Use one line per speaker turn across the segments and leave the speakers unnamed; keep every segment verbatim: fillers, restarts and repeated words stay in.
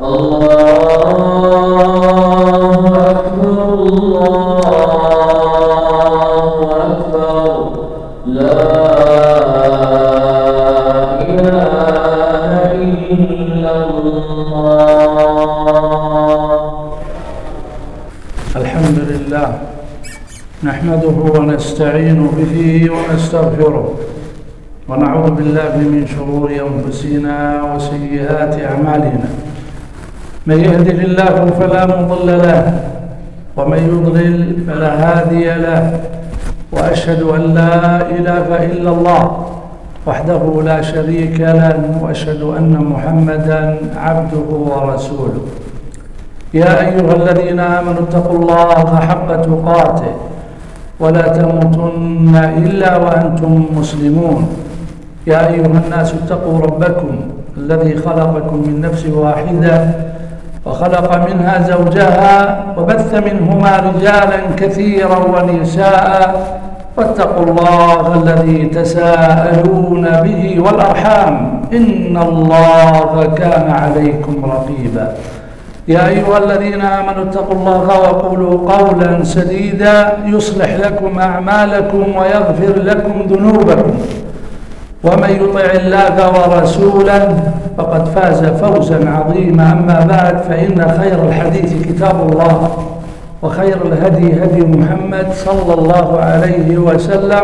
الحمد لله نحمده ونستعين به ونستغفره ونعوذ بالله من شرور أنفسنا وسيئات أعمالنا. من يهده الله فلا مضل له ومن يضلل فلا هادي له، وأشهد أن لا إله إلا الله وحده لا شريك له، وأشهد أن محمدا عبده ورسوله. يا أيها الذين آمنوا اتقوا الله حق تقاته ولا تموتن إلا وأنتم مسلمون. يا أيها الناس اتقوا ربكم الذي خلقكم من نفس واحدة وخلق منها زوجها وبث منهما رجالا كثيرا ونساء، واتقوا الله الذي تساءلون به والأرحام إن الله كان عليكم رقيبا. يا أيها الذين آمنوا اتقوا الله وقولوا قولا سديدا يصلح لكم أعمالكم ويغفر لكم ذنوبكم، ومن يطع الله ورسوله فقد فاز فوزا عظيما. أما بعد، فإن خير الحديث كتاب الله، وخير الهدي هدي محمد صلى الله عليه وسلم،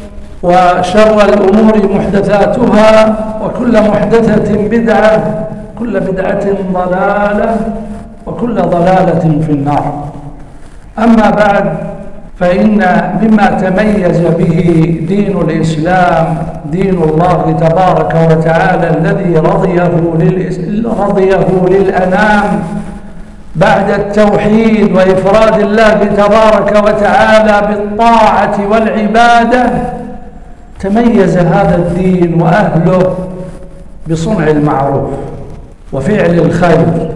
وشر الأمور محدثاتها، وكل محدثة بدعة، كل بدعة ضلالة، وكل ضلالة في النار. أما بعد، فإن مما تميز به دين الإسلام دين الله تبارك وتعالى الذي رضيه, رضيه للأنام بعد التوحيد وإفراد الله تبارك وتعالى بالطاعة والعبادة. تميز هذا الدين وأهله بصنع المعروف وفعل الخير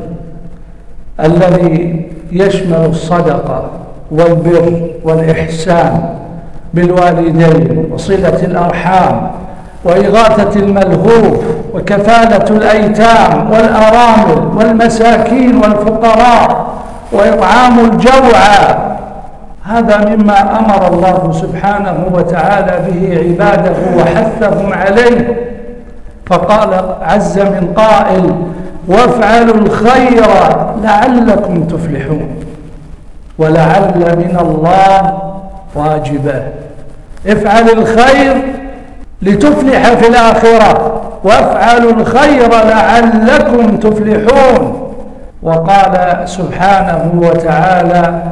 الذي يشمل الصدقة والبر والإحسان بالوالدين وصلة الأرحام وإغاثة الملهوف وكفالة الأيتام والأرامل والمساكين والفقراء وإطعام الجوعى. هذا مما أمر الله سبحانه وتعالى به عباده وحثهم عليه، فقال عز من قائل: وافعلوا الخير لعلكم تفلحون. ولعل من الله واجبة. افعل الخير لتفلح في الآخرة، وافعلوا الخير لعلكم تفلحون. وقال سبحانه وتعالى: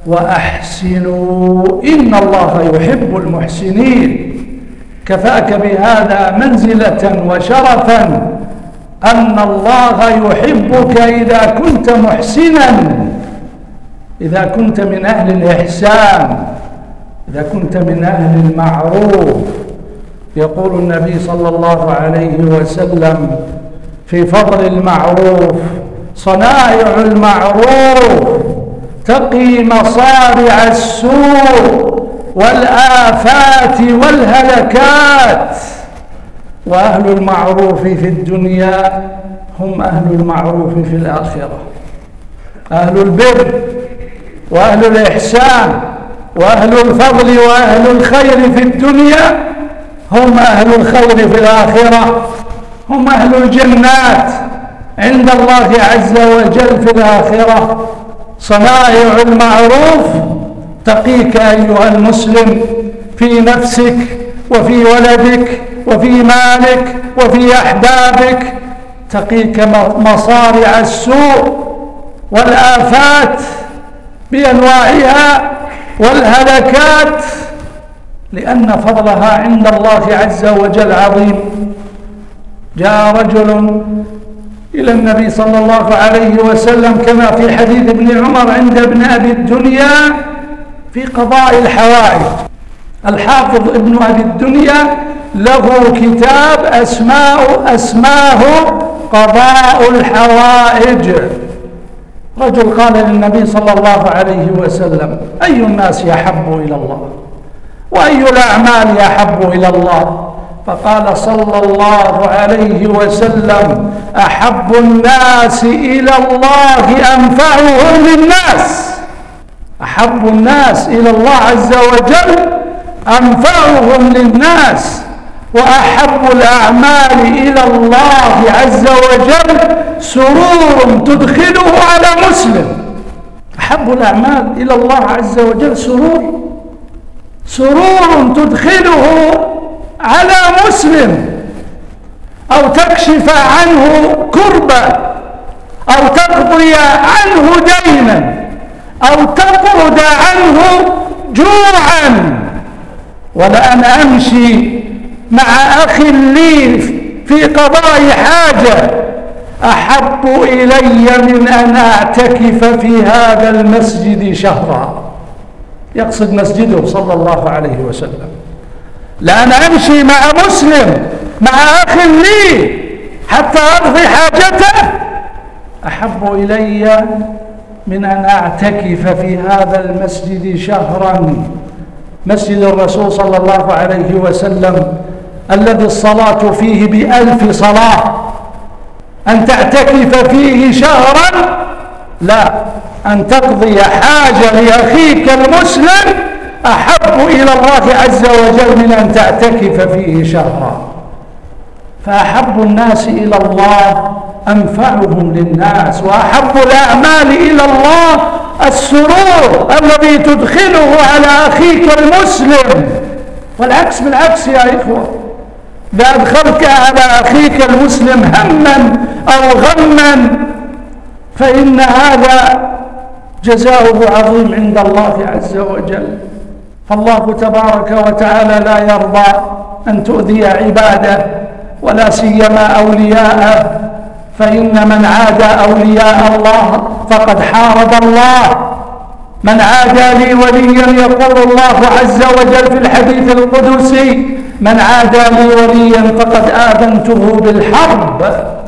وأحسنوا إن الله يحب المحسنين. كفاك بهذا منزلة وشرفا أن الله يحبك إذا كنت محسنا، إذا كنت من أهل الإحسان، إذا كنت من أهل المعروف. يقول النبي صلى الله عليه وسلم في فضل المعروف: صنائع المعروف تقي مصارع السوء والآفات والهلكات. وأهل المعروف في الدنيا هم أهل المعروف في الآخرة. أهل البر وأهل الإحسان وأهل الفضل وأهل الخير في الدنيا هم أهل الخير في الآخرة، هم أهل الجنات عند الله عز وجل في الآخرة. صنائع المعروف تقيك أيها المسلم في نفسك وفي ولدك وفي مالك وفي أحبابك، تقيك مصارع السوء والآفات بأنواعها والهلكات، لأن فضلها عند الله عز وجل عظيم. جاء رجل إلى النبي صلى الله عليه وسلم كما في حديث ابن عمر عند ابن أبي الدنيا في قضاء الحوائج. الحافظ ابن أبي الدنيا له كتاب أسماء أسماه قضاء الحوائج. رجل قال للنبي صلى الله عليه وسلم: أي الناس يحب إلى الله؟ وأي الأعمال يحب إلى الله؟ فقال صلى الله عليه وسلم: أحب الناس إلى الله أنفعهم للناس. أحب الناس إلى الله عز وجل أنفعهم للناس، وأحب الأعمال إلى الله عز وجل سرور تدخله على مسلم. أحب الأعمال إلى الله عز وجل سرور سرور تدخله على مسلم، أو تكشف عنه كربة، أو تقضي عنه دينا، أو تطرد عنه جوعا. ولأن أمشي مع أخ لي في قضاء حاجة أحب إلي من أن أعتكف في هذا المسجد شهرا. يقصد مسجده صلى الله عليه وسلم. لأن أمشي مع مسلم، مع أخ لي، حتى أقضي حاجته أحب إلي من أن أعتكف في هذا المسجد شهرا، مسجد الرسول صلى الله عليه وسلم الذي الصلاة فيه بألف صلاة. أن تعتكف فيه شهرا؟ لا، أن تقضي حاجة لأخيك المسلم أحب إلى الله عز وجل من أن تعتكف فيه شهرا. فأحب الناس إلى الله أنفعهم للناس، وأحب الأعمال إلى الله السرور الذي تدخله على أخيك المسلم. والعكس بالعكس يا إخوة، إذا أدخلت على أخيك المسلم هما أو غما فإن هذا جزاؤه عظيم عند الله عز وجل. فالله تبارك وتعالى لا يرضى أن تؤذي عباده، ولا سيما أولياءه، فإن من عادى أولياء الله فقد حارب الله. من عادى لي وليا، يقول الله عز وجل في الحديث القدسي: من عادى لي وليا فقد آذنته بالحرب.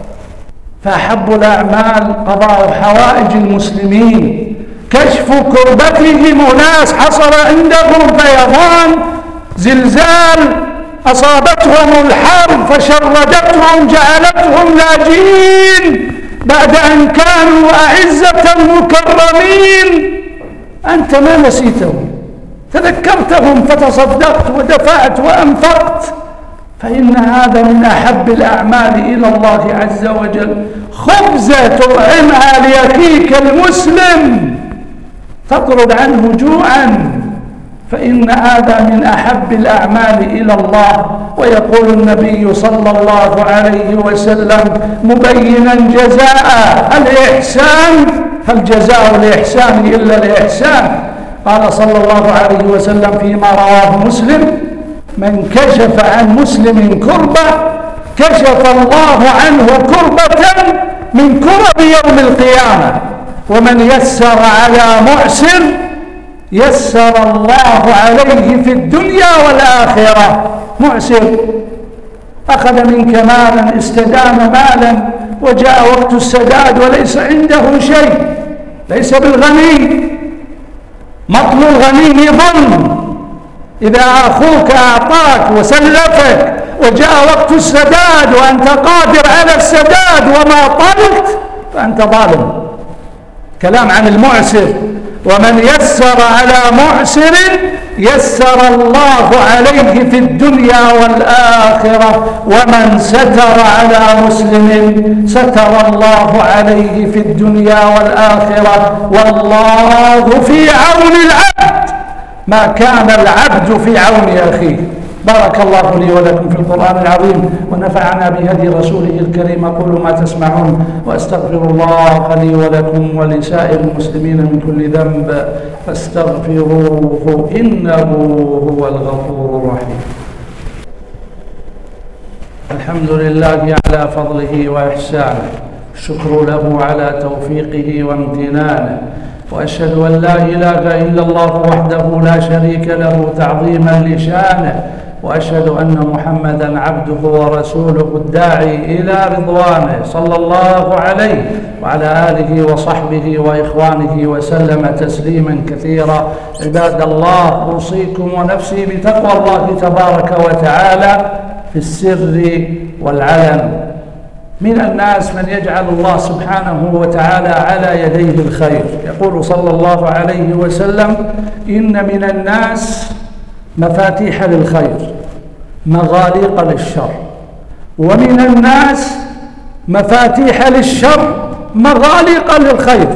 فأحب الأعمال قضاء حوائج المسلمين، كشف كربتهم. ناس حصل عندهم فيضان، زلزال، أصابتهم الحرب فشردتهم، جعلتهم لاجئين بعد أن كانوا أعزة مكرمين. أنت ما نسيتهم، تذكرتهم فتصدقت ودفعت وأنفقت، فإن هذا من أحب الأعمال إلى الله عز وجل. خبزة تطعمها لأخيك المسلم تطرد عنه جوعا، فإن هذا من أحب الأعمال إلى الله. ويقول النبي صلى الله عليه وسلم مبينا جزاء الإحسان: هل جزاء الإحسان إلا الإحسان؟ قال صلى الله عليه وسلم فيما رواه مسلم: من كشف عن مسلم كربة كشف الله عنه كربة من كرب يوم القيامة، ومن يسر على معسر يسر الله عليه في الدنيا والآخرة. معسر أخذ منك مالا، استدان مالا، وجاء وقت السداد وليس عنده شيء، ليس بالغني. مطل الغني ظلم. إذا أخوك أعطاك وسلفك وجاء وقت السداد وأنت قادر على السداد وما طلت فأنت ظالم. كلام عن المعسر: ومن يسر على معسر يسر الله عليه في الدنيا والآخرة، ومن ستر على مسلم ستر الله عليه في الدنيا والآخرة، والله في عون العبد ما كان العبد في عون أخيه. بارك الله لي ولكم في القرآن العظيم، ونفعنا بهدي رسوله الكريم. أقول ما تسمعون، وأستغفر الله لي ولكم ولسائر المسلمين من كل ذنب فاستغفروه إنه هو الغفور الرحيم. الحمد لله على فضله وإحسانه، الشكر له على توفيقه وامتنانه، وأشهد أن لا إله إلا الله وحده لا شريك له تعظيما لشانه، وأشهد أن محمدا عبده ورسوله الداعي إلى رضوانه صلى الله عليه وعلى آله وصحبه وإخوانه وسلم تسليما كثيرا. عباد الله، أوصيكم ونفسي بتقوى الله تبارك وتعالى. في السر والعلن. من الناس من يجعل الله سبحانه وتعالى على يديه الخير. يقول صلى الله عليه وسلم: إن من الناس مفاتيح للخير مغاليق للشر، ومن الناس مفاتيح للشر مغاليق للخير،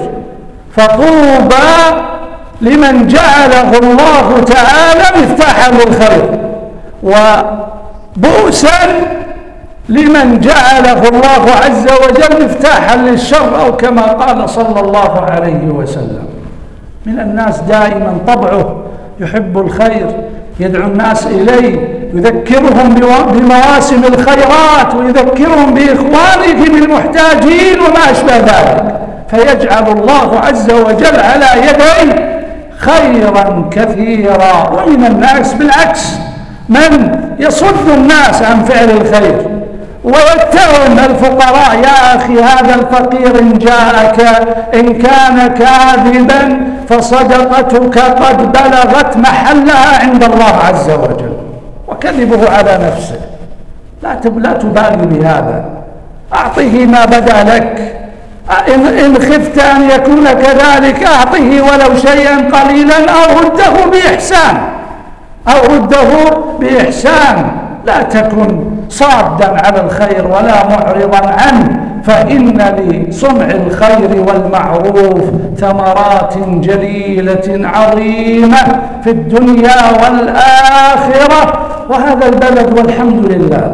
فطوبى لمن جعله الله تعالى مفتاحا للخير، وبؤسا لمن جعله الله عز وجل مفتاحا للشر، أو كما قال صلى الله عليه وسلم. من الناس دائما طبعه يحب الخير، يدعو الناس إليه، يذكرهم بمواسم الخيرات، ويذكرهم بإخوانهم المحتاجين وما أشبه ذلك، فيجعل الله عز وجل على يديه خيرا كثيرا. ومن الناس بالعكس من يصد الناس عن فعل الخير ويتهم الفقراء: يا أخي هذا الفقير إن جاءك إن كان كاذبا فصدقتك قد بلغت محلها عند الله عز وجل، وكذبه على نفسه. لا لا تبالي بهذا، أعطه ما بدا لك، إن خفت أن يكون كذلك أعطه ولو شيئا قليلا، أو رده بإحسان أو رده بإحسان. لا تكن صادا على الخير ولا معرضا عنه، فإن لصنع الخير والمعروف ثمرات جليلة عظيمة في الدنيا والآخرة. وهذا البلد والحمد لله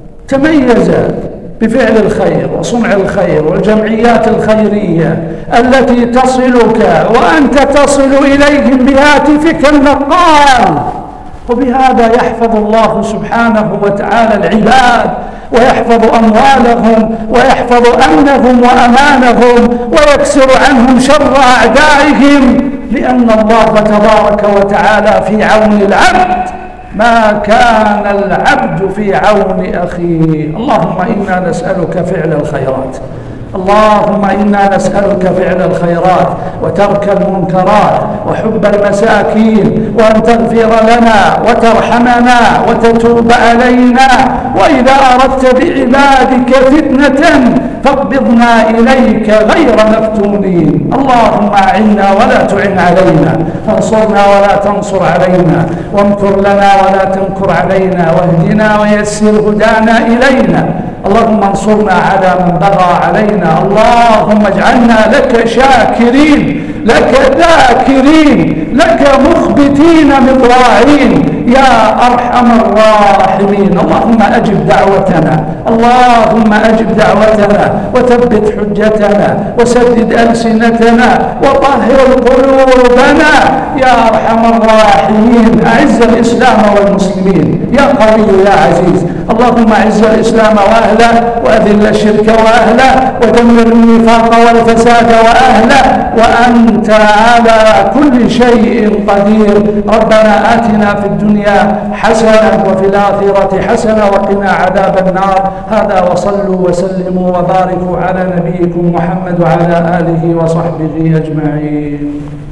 تميز بفعل الخير وصنع الخير والجمعيات الخيرية التي تصلك وأنت تصل إليهم بهاتفك النقال. وبهذا يحفظ الله سبحانه وتعالى العباد، ويحفظ أموالهم، ويحفظ أمنهم وأمانهم، ويكسر عنهم شر أعدائهم، لأن الله تبارك وتعالى في عون العبد ما كان العبد في عون أخيه. اللهم إنا نسألك فعل الخيرات، اللهم إنا نسألك فعل الخيرات وترك المنكرات وحب المساكين، وأن تغفر لنا وترحمنا وتتوب علينا، وإذا أردت بعبادك فتنة فاقبضنا إليك غير مفتونين. اللهم أعنا ولا تعن علينا، وانصرنا ولا تنصر علينا، وامكر لنا ولا تمكر علينا، واهدنا ويسر هدانا إلينا. اللهم انصرنا على من بغى علينا، اللهم اجعلنا لك شاكرين، لك ذاكرين، لك مخبتين مطواعين يا أرحم الراحمين. اللهم أجب دعوتنا، اللهم أجب دعوتنا، وثبت حجتنا، وسدد ألسنتنا، وطهر قلوبنا يا أرحم الراحمين. أعز الإسلام والمسلمين يا قوي يا عزيز. اللهم أعز الإسلام وأهله، وأذل الشرك وأهله، ودمر النفاق والفساد وأهله، وأنت على كل شيء قدير. ربنا آتنا في الدنيا حسنة وفي الآخرة حسنة وقنا عذاب النار. هذا وصلوا وسلموا وباركوا على نبيكم محمد وعلى آله وصحبه أجمعين.